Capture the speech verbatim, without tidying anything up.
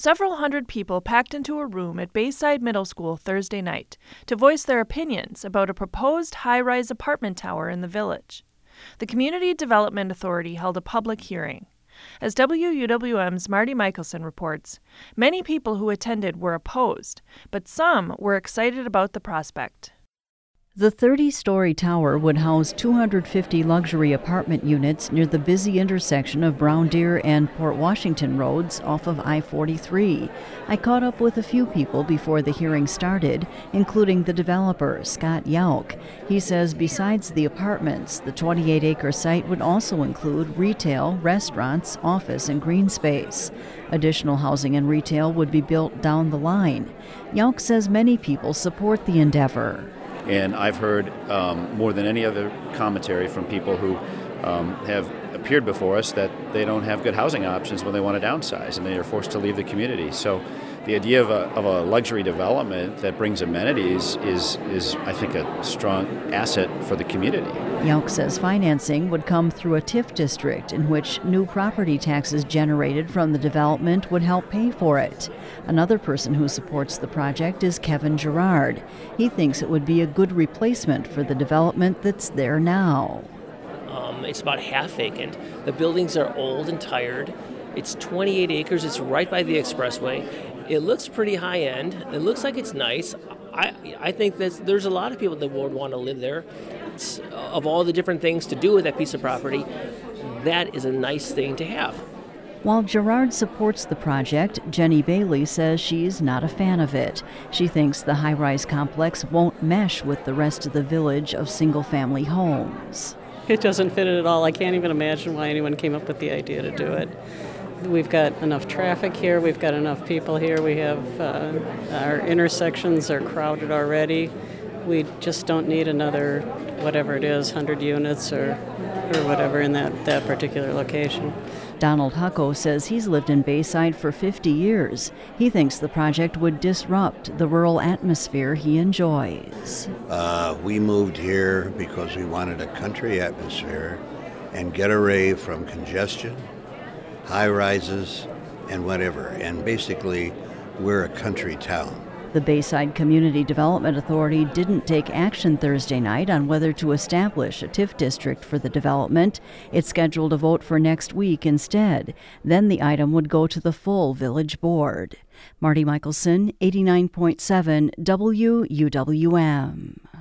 Several hundred people packed into a room at Bayside Middle School Thursday night to voice their opinions about a proposed high-rise apartment tower in the village. The Community Development Authority held a public hearing. As W U W M's Marty Michelson reports, many people who attended were opposed, but some were excited about the prospect. The thirty-story tower would house two hundred fifty luxury apartment units near the busy intersection of Brown Deer and Port Washington roads off of I forty-three. I caught up with a few people before the hearing started, including the developer, Scott Yauk. He says besides the apartments, the twenty-eight acre site would also include retail, restaurants, office, and green space. Additional housing and retail would be built down the line. Yauk says many people support the endeavor. And I've heard um, more than any other commentary from people who um, have appeared before us that they don't have good housing options when they want to downsize and they are forced to leave the community. So the idea of a, of a luxury development that brings amenities is, is, I think, a strong asset for the community. Yauk says financing would come through a T I F district in which new property taxes generated from the development would help pay for it. Another person who supports the project is Kevin Gerard. He thinks it would be a good replacement for the development that's there now. Um, it's about half vacant. The buildings are old and tired. It's twenty-eight acres. It's right by the expressway. It looks pretty high end. It looks like it's nice. I I think that there's a lot of people that would want to live there. It's, of all the different things to do with that piece of property, that is a nice thing to have. While Gerard supports the project, Jenny Bailey says she's not a fan of it. She thinks the high-rise complex won't mesh with the rest of the village of single-family homes. It doesn't fit it at all. I can't even imagine why anyone came up with the idea to do it. We've got enough traffic here. We've got enough people here. We have uh, our intersections are crowded already. We just don't need another, whatever it is, one hundred units or, or whatever in that, that particular location. Donald Hucko says he's lived in Bayside for fifty years. He thinks the project would disrupt the rural atmosphere he enjoys. Uh, we moved here because we wanted a country atmosphere and get away from congestion, high rises, and whatever. And basically, we're a country town. The Bayside Community Development Authority didn't take action Thursday night on whether to establish a T I F district for the development. It's scheduled a vote for next week instead. Then the item would go to the full village board. Marty Michelson, eighty-nine point seven W U W M.